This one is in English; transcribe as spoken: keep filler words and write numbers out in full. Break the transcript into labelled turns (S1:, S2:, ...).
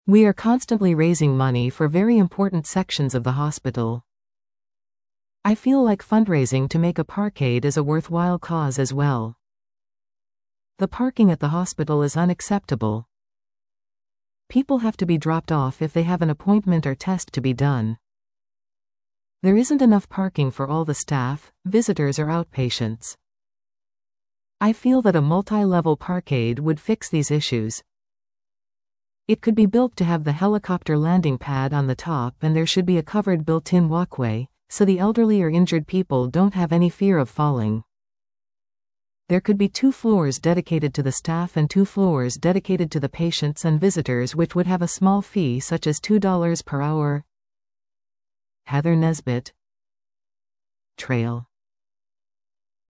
S1: We are constantly raising money for very important sections of the hospital. I feel like fundraising to make a parkade is a worthwhile cause as well. The parking at the hospital is unacceptable. People have to be dropped off if they have an appointment or test to be done. There isn't enough parking for all the staff, visitors or outpatients. I feel that a multi-level parkade would fix these issues. It could be built to have the helicopter landing pad on the top, and there should be a covered built-in walkway, so the elderly or injured people don't have any fear of falling. There could be two floors dedicated to the staff and two floors dedicated to the patients and visitors, which would have a small fee such as two dollars per hour. Heather Nesbitt. Trail.